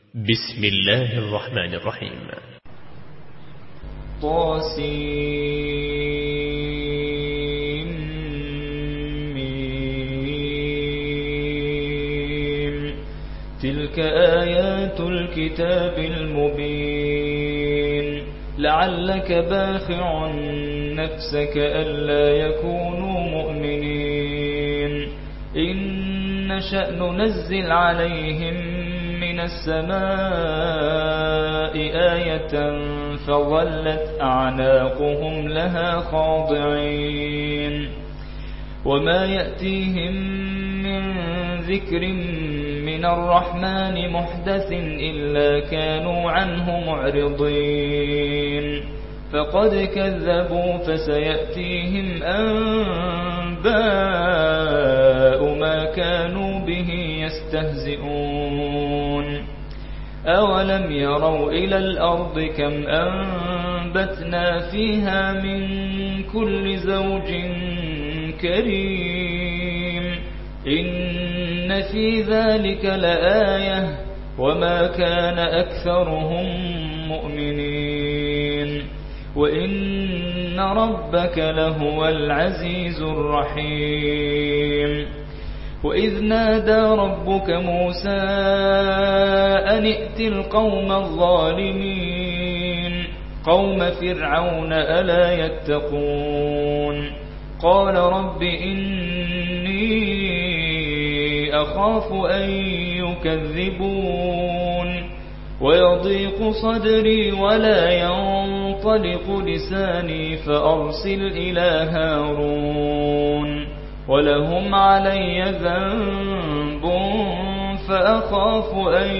بسم الله الرحمن الرحيم. طاسيم. تلك آيات الكتاب المبين. لعلك باخع نفسك ألا يكونوا مؤمنين. إن نشأ ننزل عليهم من السماء آية فظلت أعناقهم لها خاضعين. وما يأتيهم من ذكر من الرحمن محدث إلا كانوا عنه معرضين. فقد كذبوا فسيأتيهم أنباء ما كانوا به يستهزئون. أولم يروا إلى الأرض كم أنبتنا فيها من كل زوج كريم. إن في ذلك لآية وما كان أكثرهم مؤمنين. وإن ربك لهو العزيز الرحيم. وإذ نادى ربك موسى أن ائت القوم الظالمين قوم فرعون ألا يتقون. قال رب إني أخاف أن يكذبون ويضيق صدري ولا ينطلق لساني فأرسل إلى هارون ولهم علي ذنب فأخاف أن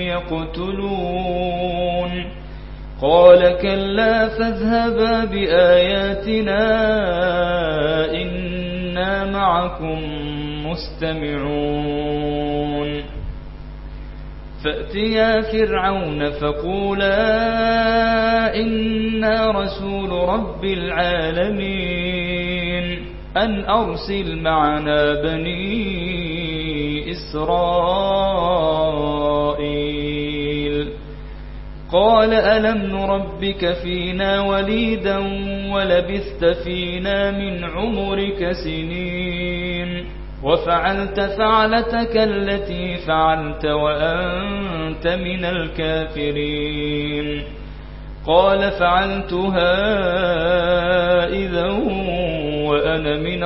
يقتلون. قال كلا فاذهبا بآياتنا إنا معكم مستمعون. فأتيا فرعون فقولا إنا رسول رب العالمين أن أرسل معنا بني إسرائيل. قال ألم نربك فينا وليدا ولبثت فينا من عمرك سنين وفعلت فعلتك التي فعلت وأنت من الكافرين. قال فعلتها إذا وأنا من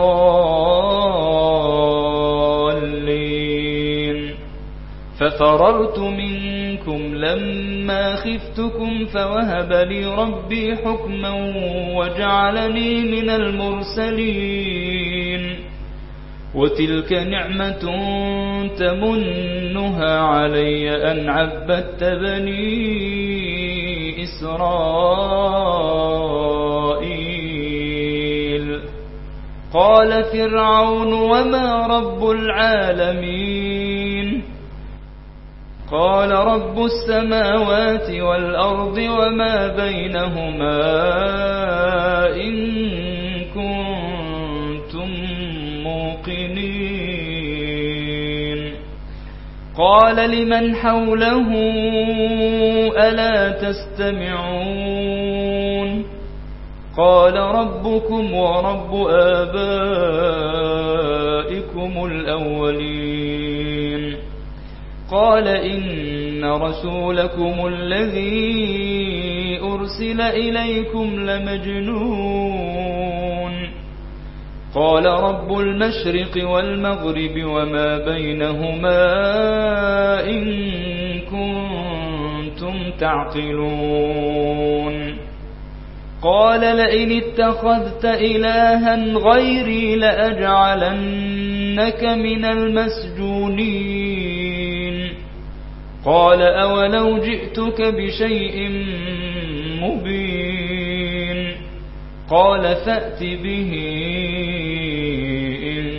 الضالين. ففررت منكم لما خفتكم فوهب لي ربي حكما وجعلني من المرسلين. وتلك نعمة تمنها علي أن عبدت بني إسرائيل. قال فرعون وما رب العالمين. قال رب السماوات والأرض وما بينهما إن كنتم موقنين. قال لمن حوله ألا تستمعون. قال ربكم ورب آبائكم الأولين. قال إن رسولكم الذي أرسل إليكم لمجنون. قال رب المشرق والمغرب وما بينهما إن كنتم تعقلون. قال لئن اتخذت إلها غيري لأجعلنك من المسجونين. قال أولو جئتك بشيء مبين. قال فأت به إن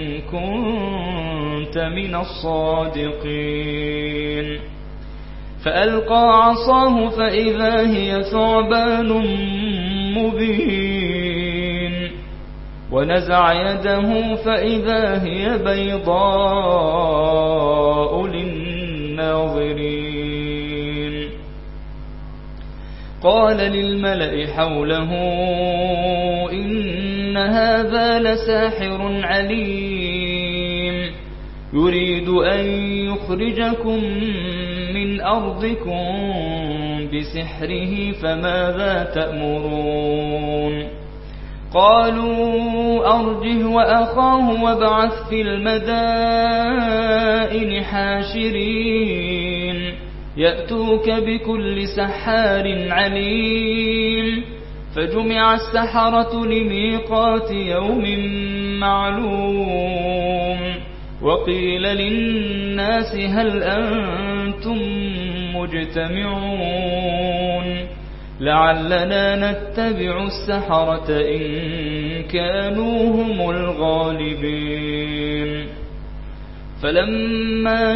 كنت من الصادقين. فألقى عصاه فإذا هي ثعبان مبين. ونزع يده فإذا هي بيضاء للناظرين. الحاضرين. قال للملأ حوله إن هذا لساحر عليم يريد أن يخرجكم من أرضكم بسحره فماذا تأمرون. قالوا أرجه وأخاه وابعث في المدائن حاشرين يأتوك بكل سحار عليم. فجمع السحرة لميقات يوم معلوم وقيل للناس هل أنتم مجتمعون لعلنا نتبع السحرة إن كانوا هم الغالبين. فلما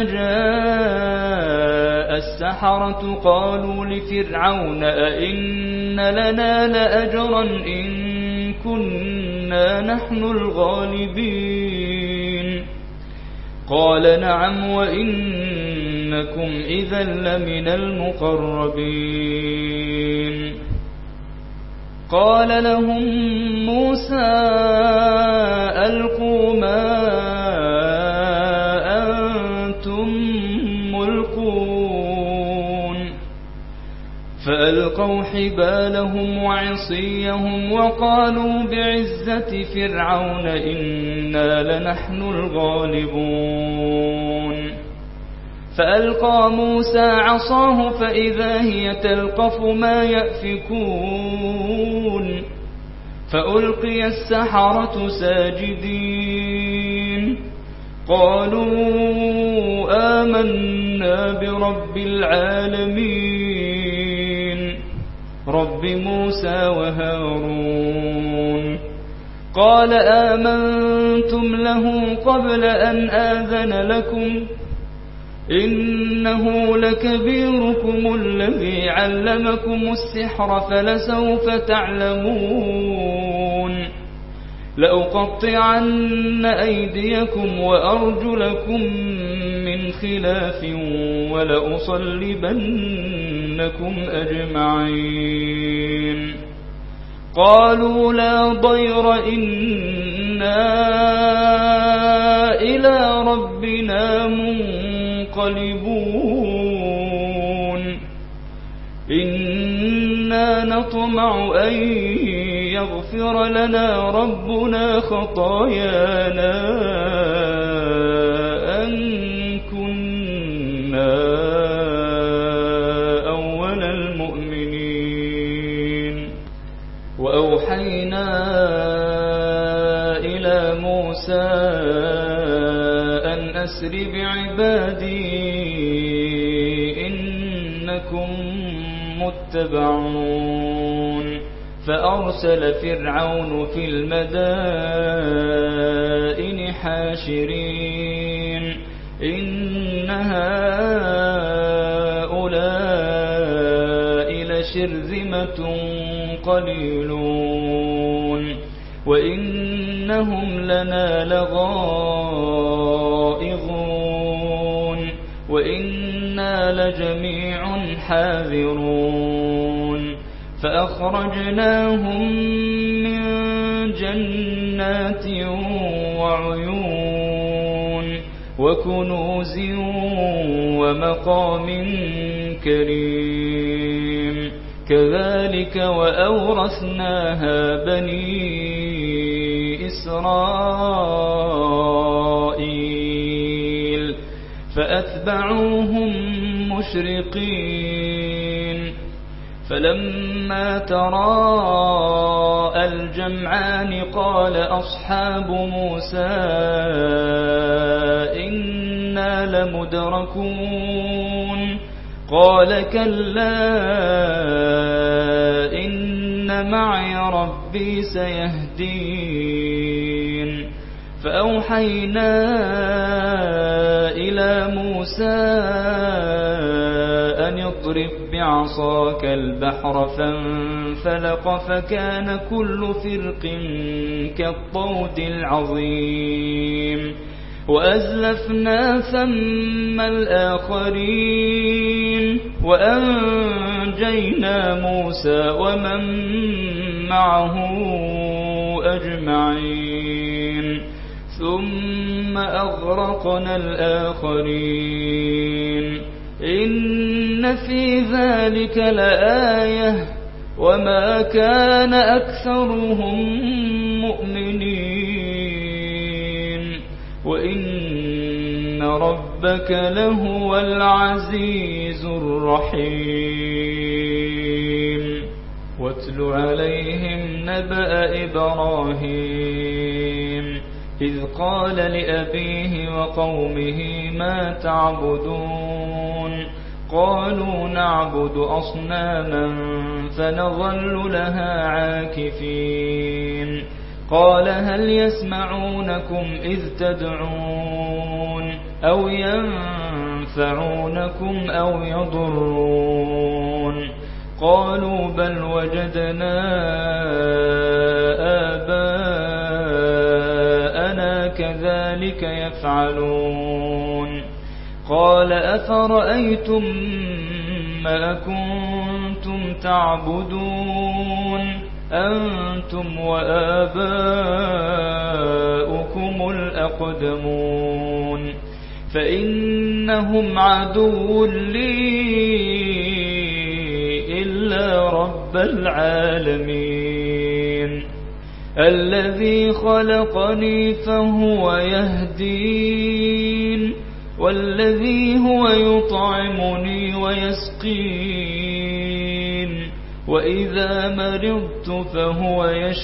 جاء السحرة قالوا لفرعون أئن لنا لأجرا إن كنا نحن الغالبين. قال نعم وإنكم إذا لمن المقربين. قال لهم موسى ألقوا ما أنتم ملقون. فألقوا حبالهم وعصيهم وقالوا بعزة فرعون إنا لنحن الغالبون. فألقى موسى عصاه فإذا هي تلقف ما يأفكون. فألقي السحرة ساجدين قالوا آمنا برب العالمين رب موسى وهارون. قال آمنتم له قبل أن آذن لكم إنه لكبيركم الذي علمكم السحر فلسوف تعلمون لأقطعن أيديكم وأرجلكم من خلاف ولأصلبنكم أجمعين. قالوا لا ضير إنا إلى ربنا منقلبون إنا نطمع أن يغفر لنا ربنا خطايانا أن كنا أول المؤمنين. وأوحينا إلى موسى أن أسر بعبادي إنكم متبعون. فأرسل فرعون في المدائن حاشرين إن هؤلاء لشرذمة قليلون وإنهم لنا لغائظون وإنا لجميع حاذرون. فأخرجناهم من جنات وعيون وكنوز ومقام كريم كذلك وأورثناها بني إسرائيل فأتبعوهم مشرقين. فلما تراءى الجمعان قال أصحاب موسى إنا لمدركون. قال كلا إن معي ربي سيهدين. فأوحينا إلى موسى أن اضرب بعصاك البحر فانفلق فكان كل فرق كالطود العظيم. وأزلفنا ثم الآخرين وأنجينا موسى ومن معه أجمعين ثم أغرقنا الآخرين إن في ذلك لآية وما كان أكثرهم مؤمنين وإن ربك لهو العزيز الرحيم واتل عليهم نبأ إبراهيم إذ قال لأبيه وقومه ما تعبدون قالوا نعبد أصناما فنظل لها عاكفين قال هل يسمعونكم إذ تدعون أو ينفعونكم أو يضرون قالوا بل وجدنا آباءنا كذلك يفعلون قال أفرأيتم ما كنتم تعبدون أنتم وآباؤكم الأقدمون فإنهم عدو لي إلا رب العالمين الذي خلقني فهو يهدين والذي هو يطعمني ويسقين وإذا مرضت فهو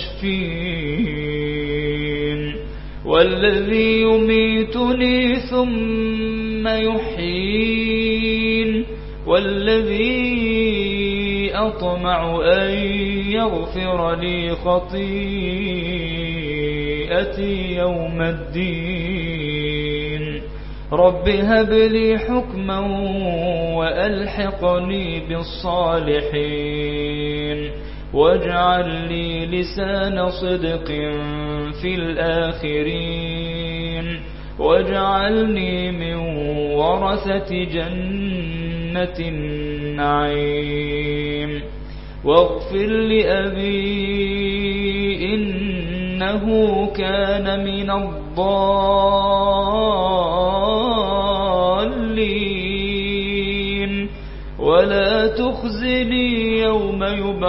يشفين والذي يميتني ثم يحيين والذي أطمع أن يغفر لي خطيئتي يوم الدين رب هب لي حكما وألحقني بالصالحين واجعل لي لسان صدق في الآخرين واجعلني من ورثة جنة النعيم واغفر لأبي إنه كان من الضالين ولا تخزني يوم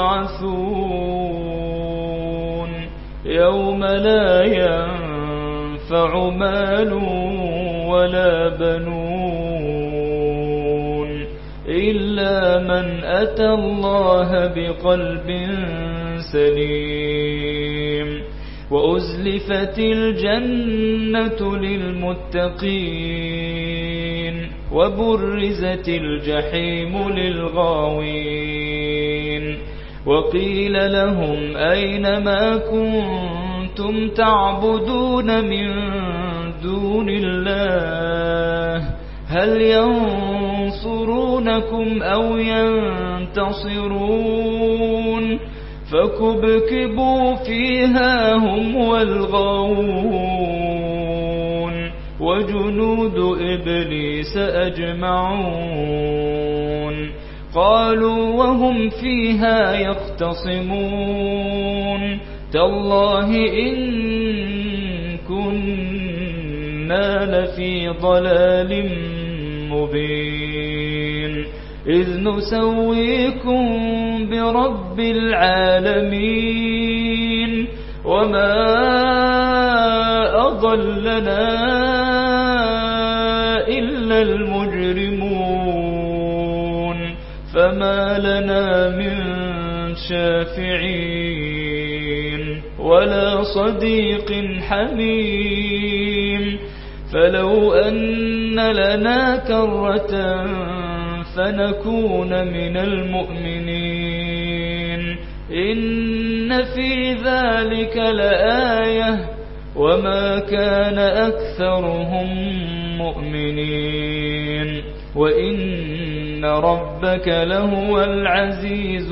يبعثون يوم لا ينفع مال ولا بنون إلا من أتى الله بقلب سليم وأزلفت الجنة للمتقين وبرزت الجحيم للغاوين وقيل لهم أين ما كنتم تعبدون من دون الله هل ينصرونكم أو ينتصرون فكبكبوا فيها هم والغاوون وجنود إبليس أجمعون قالوا وهم فيها يختصمون تالله إن كنا لفي ضلال مبين إذ نسويكم برب العالمين وما أضلنا إلا المجرمون فما لنا من شافعين ولا صديق حميم فلو أن لنا كرة فنكون من المؤمنين إن في ذلك لآية وما كان أكثرهم مؤمنين وإن ربك لهو العزيز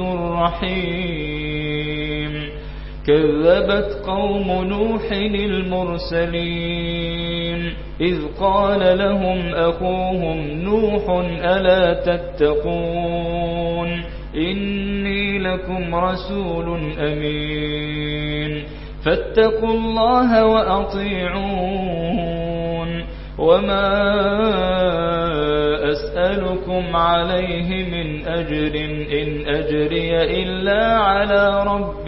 الرحيم كذبت قوم نوح المرسلين إذ قال لهم أخوهم نوح ألا تتقون إني لكم رسول أمين فاتقوا الله وأطيعون وما أسألكم عليه من أجر إن أجري إلا على رب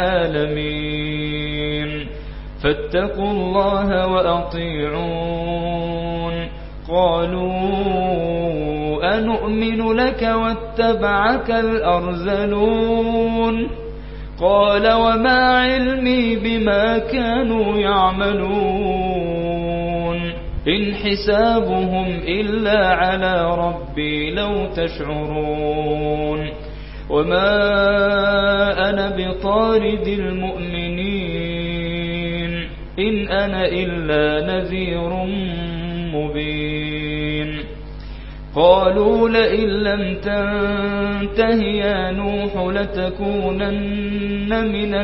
العالمين فاتقوا الله وأطيعون قالوا أنؤمن لك واتبعك الأرذلون قال وما علمي بما كانوا يعملون إن حسابهم إلا على ربي لو تشعرون وما أنا بطارد المؤمنين إن أنا إلا نذير مبين قالوا لئن لم تنته يا نوح لتكونن من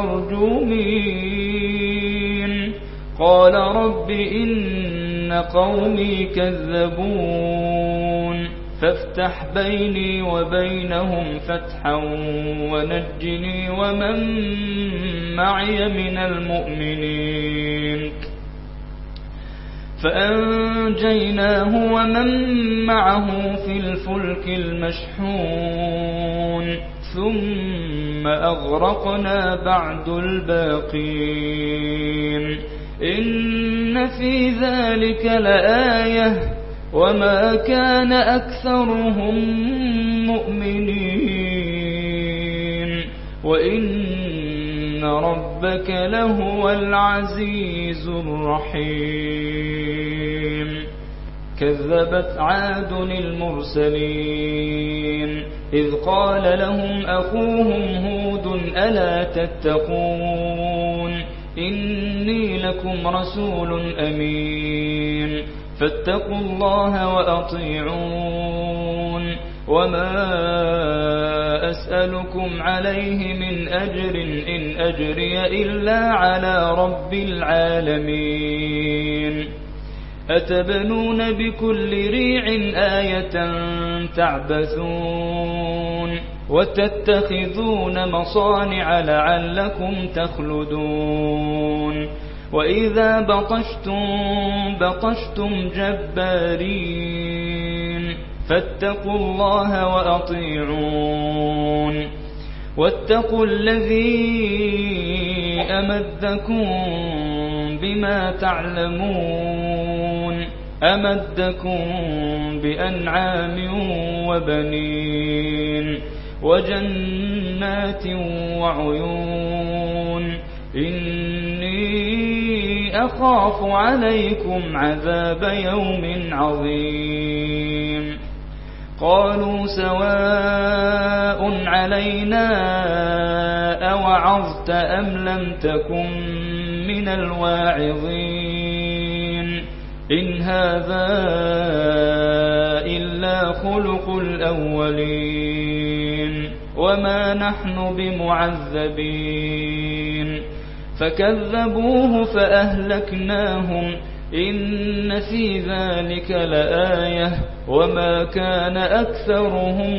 المرجومين قال رب إن قومي كذبون فافتح بيني وبينهم فتحا ونجني ومن معي من المؤمنين فأنجيناه ومن معه في الفلك المشحون ثم أغرقنا بعد الباقين إن في ذلك لآية وما كان أكثرهم مؤمنين وإن ربك لهو العزيز الرحيم كذبت عاد المرسلين إذ قال لهم أخوهم هود ألا تتقون إني لكم رسول أمين فاتقوا الله وأطيعون وما أسألكم عليه من أجر إن أجري إلا على رب العالمين أتبنون بكل ريع آية تعبثون وتتخذون مصانع لعلكم تخلدون وإذا بطشتم جبارين فاتقوا الله وأطيعون واتقوا الذي أمدكم بما تعلمون أمدكم بأنعام وبنين وجنات وعيون إني أخاف عليكم عذاب يوم عظيم قالوا سواء علينا أوعظت أم لم تكن من الواعظين إن هذا إلا خلق الأولين وما نحن بمعذبين فكذبوه فأهلكناهم إن في ذلك لآية وما كان أكثرهم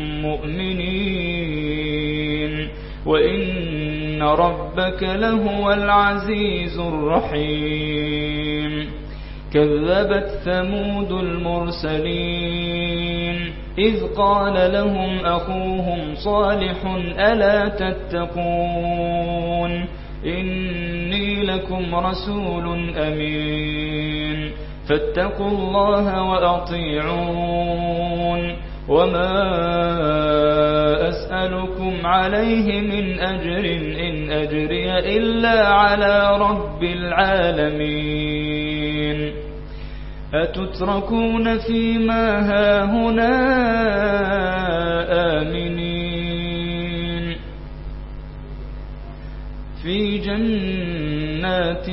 مؤمنين وإن ربك لهو العزيز الرحيم كذبت ثمود المرسلين إذ قال لهم أخوهم صالح ألا تتقون إني لكم رسول أمين فاتقوا الله وأطيعون وما أسألكم عليه من أجر إن أجري إلا على رب العالمين أتتركون فيما هاهنا آمنين في جنات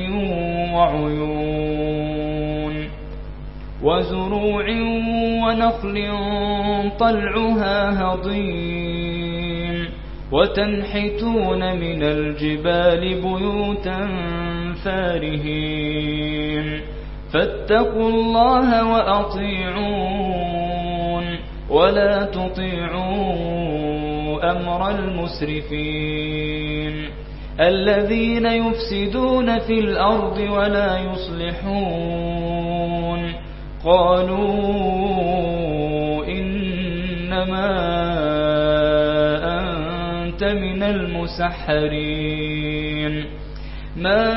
وعيون وزروع ونخل طلعها هضيم وتنحتون من الجبال بيوتا فارهين فاتقوا الله وأطيعون ولا تطيعوا أمر المسرفين الذين يفسدون في الأرض ولا يصلحون قالوا إنما أنت من المسحرين ما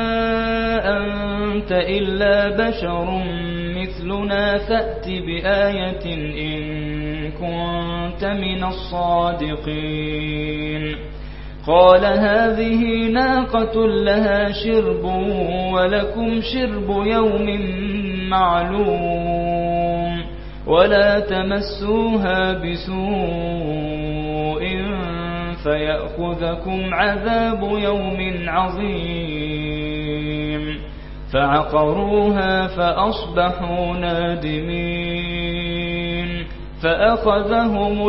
أنت إلا بشر مثلنا فأت بآية إن كنت من الصادقين قال هذه ناقة لها شرب ولكم شرب يوم معلوم ولا تمسوها بسوء فيأخذكم عذاب يوم عظيم فعقروها فأصبحوا نادمين فأخذهم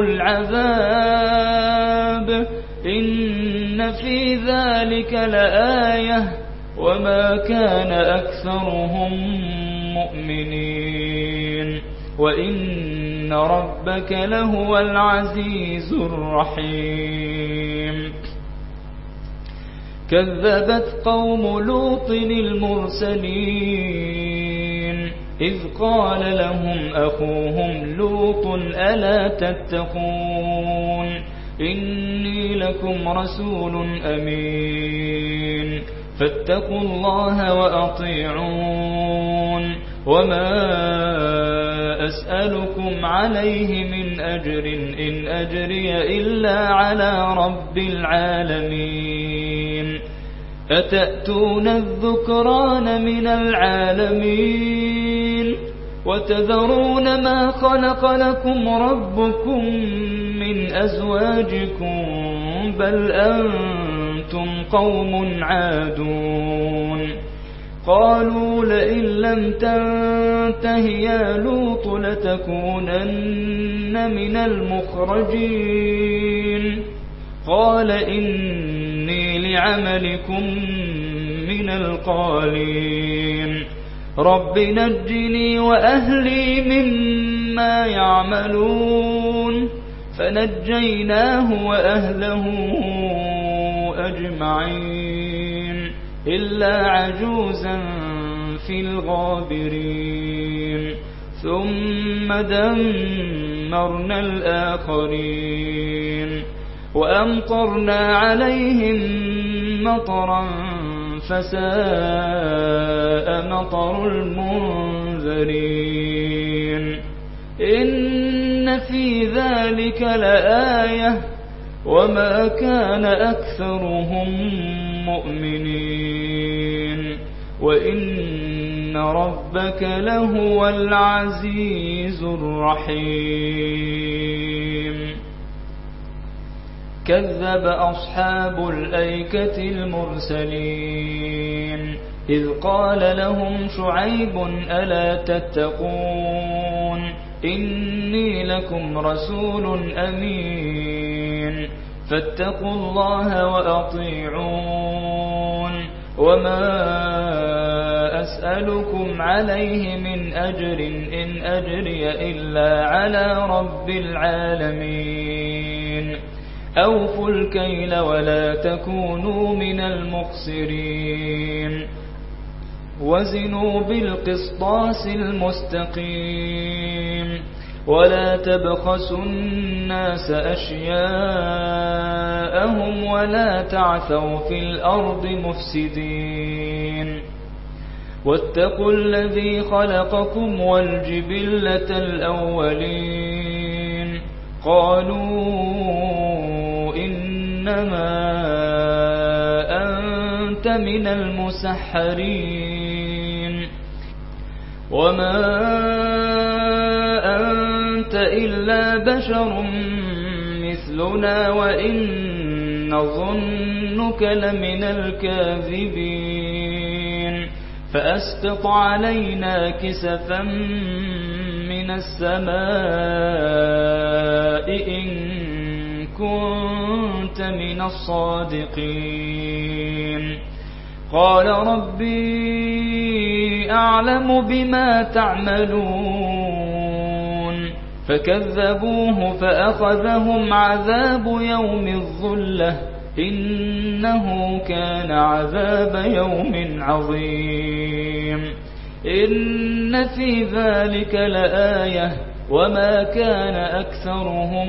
العذاب إن في ذلك لآية وما كان أكثرهم مؤمنين وإن ربك لهو العزيز الرحيم كذبت قوم لوط المرسلين إذ قال لهم أخوهم لوط ألا تتقون إني لكم رسول أمين فاتقوا الله وأطيعون وما أسألكم عليه من أجر إن أجري إلا على رب العالمين أتأتون الذكران من العالمين وتذرون ما خلق لكم ربكم من أزواجكم بل أنتم قوم عادون قالوا لئن لم تنته يا لوط لتكونن من المخرجين قال إني لعملكم من القالين رب نجني وأهلي مما يعملون فنجيناه وأهله أجمعين إلا عجوزا في الغابرين ثم دمرنا الآخرين وأمطرنا عليهم مطرا فساء مطر المنذرين إن في ذلك لآية وما كان أكثرهم مؤمنين وإن ربك لهو العزيز الرحيم كذب أصحاب الأيكة المرسلين إذ قال لهم شعيب ألا تتقون إني لكم رسول أمين فاتقوا الله وأطيعون وما أسألكم عليه من أجر إن أجري إلا على رب العالمين أوفوا الكيل ولا تكونوا من المخسرين وزنوا بالقسطاس المستقيم ولا تبخسوا الناس أشياءهم ولا تعثوا في الأرض مفسدين واتقوا الذي خلقكم والجبلة الأولين قالوا إنما أنت من المسحرين وما أنت إلا بشر مثلنا وإن نظنك لمن الكاذبين فأسقط علينا كسفا من السماء إن كنت من الصادقين قال ربي أعلم بما تعملون فكذبوه فأخذهم عذاب يوم الظلة إنه كان عذاب يوم عظيم إن في ذلك لآية وما كان أكثرهم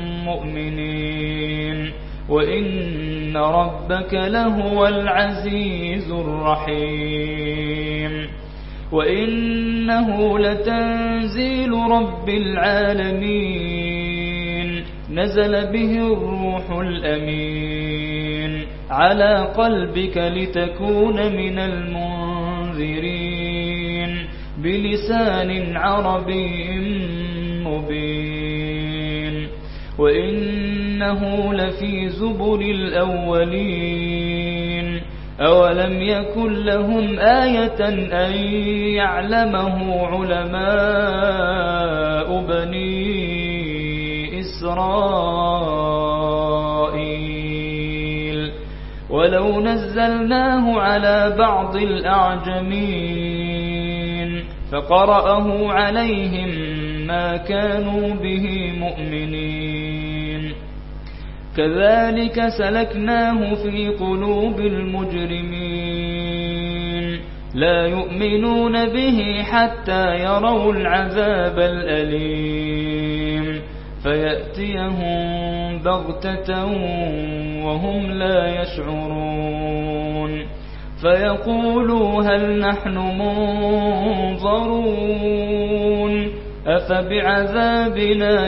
مؤمنين وإن ربك لهو العزيز الرحيم وإنه لتنزيل رب العالمين نزل به الروح الأمين على قلبك لتكون من المنذرين بلسان عربي مبين وإنه لفي زبر الأولين أولم يكن لهم آية أن يعلمه علماء بني إسرائيل ولو نزلناه على بعض الأعجمين فقرأه عليهم ما كانوا به مؤمنين كذلك سلكناه في قلوب المجرمين لا يؤمنون به حتى يروا العذاب الأليم فيأتيهم بغتة وهم لا يشعرون فيقولوا هل نحن منظرون أفبعذابنا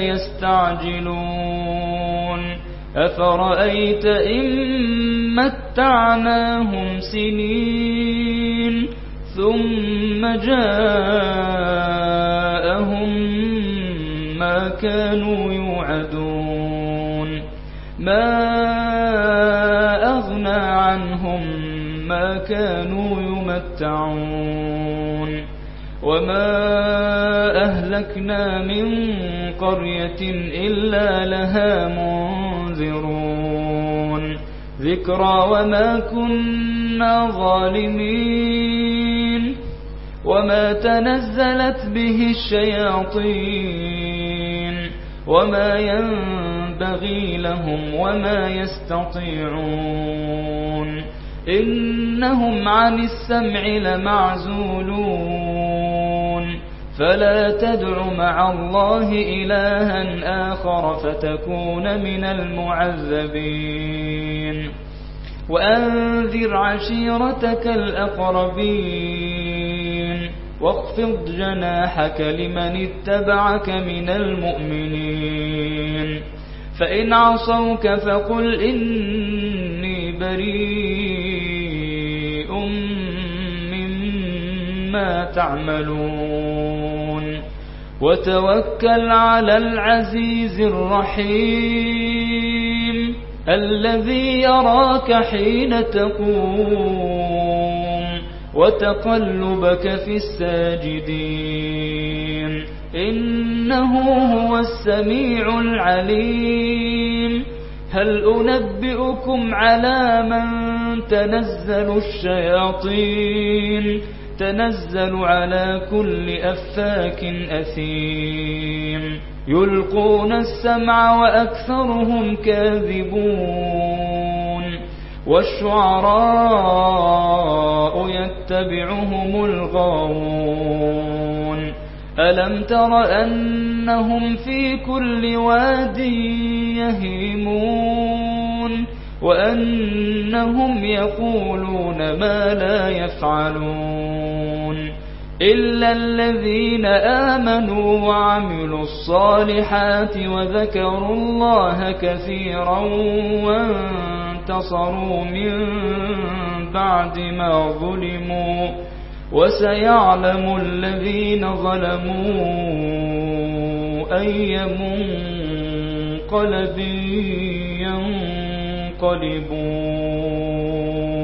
يستعجلون أفرأيت إن متعناهم سنين ثم جاءهم ما كانوا يوعدون ما أغنى عنهم ما كانوا يمتعون وما أهلكنا من قرية إلا لها منذرون ذكرى وما كنا ظالمين وما تنزلت به الشياطين وما ينبغي لهم وما يستطيعون إنهم عن السمع لمعزولون فلا تدع مع الله إلها آخر فتكون من المعذبين وأنذر عشيرتك الأقربين واخفض جناحك لمن اتبعك من المؤمنين فإن عصوك فقل إني بريء مما تعملون وتوكل على العزيز الرحيم الذي يراك حين تقوم وتقلبك في الساجدين إنه هو السميع العليم هل أنبئكم على من تنزل الشياطين تنزل على كل أفاك أثيم يلقون السمع وأكثرهم كاذبون والشعراء يتبعهم الغاوون ألم تر أنهم في كل واد يهيمون وأنهم يقولون ما لا يفعلون إلا الذين آمنوا وعملوا الصالحات وذكروا الله كثيرا وانتصروا من بعد ما ظلموا وسيعلم الذين ظلموا أي منقلب ينقلبون